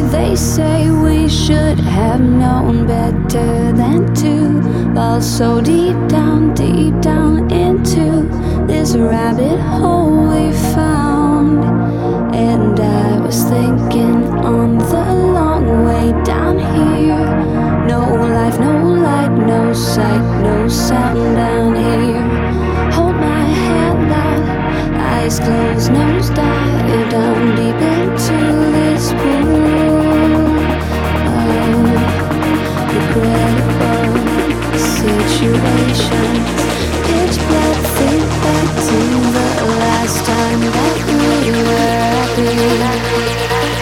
They say we should have known better than to fall so deep down into this rabbit hole we found. And I was thinking on the long way down here, no life, no light, no sight, no sound down here. Hold my hand out, eyes closed, nose dive down deep into this pool. Regrettable situations. Pitch black, think back to the last time that we were happy.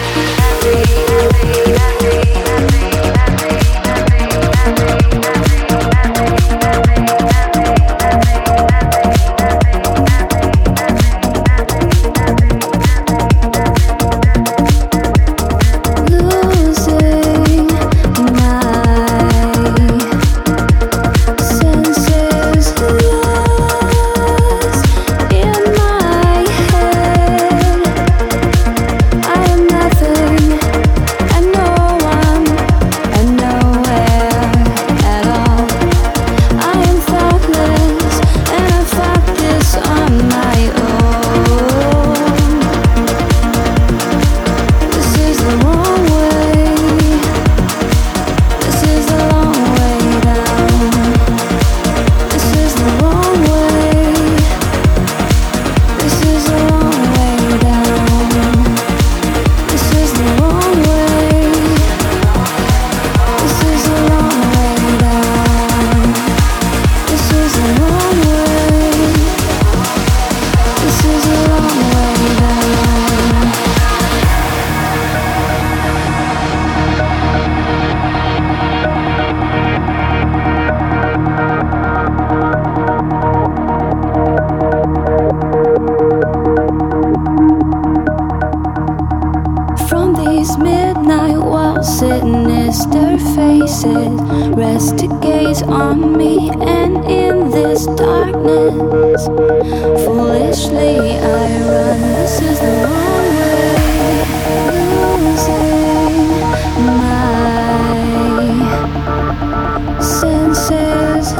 Midnight while sinister faces rest to gaze on me, and in this darkness foolishly I run. This is the wrong way, losing my senses,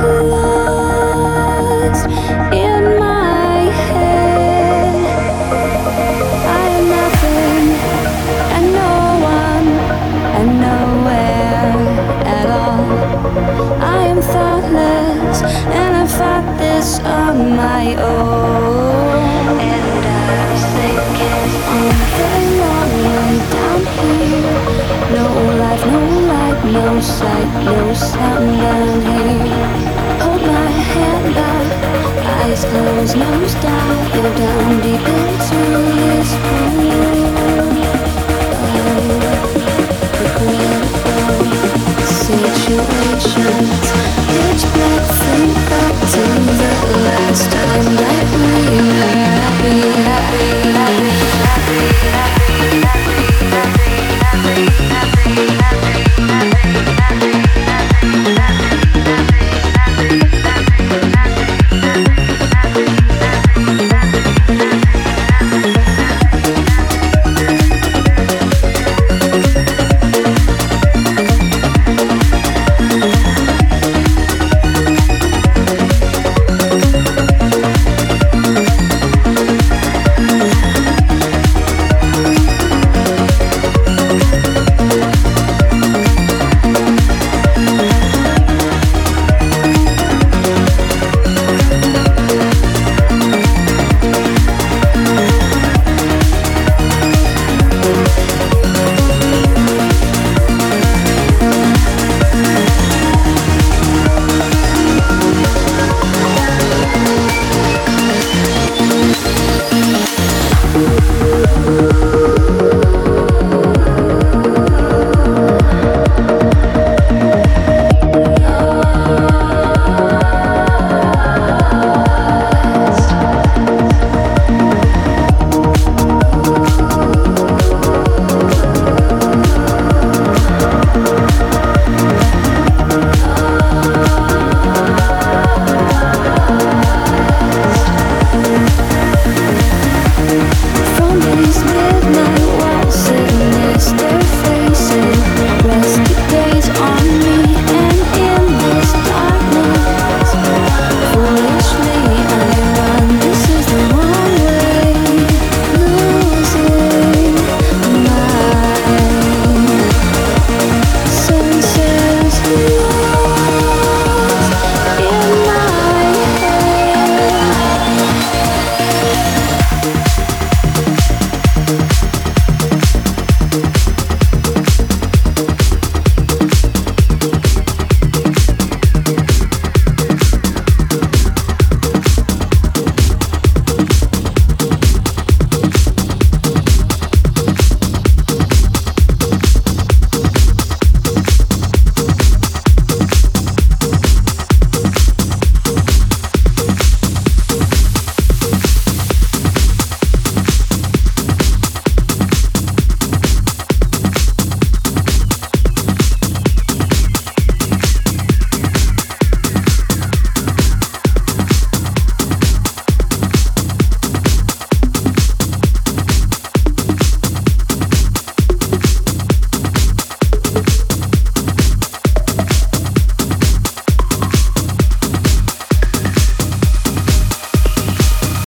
lost in my head. I am nothing and no one and nowhere at all. I am thoughtless and I fought this on my own. And I was thinking on the long way down here, no life, no light, no sight, no sound down here. Hold my hand out, eyes closed, nose dive down deep into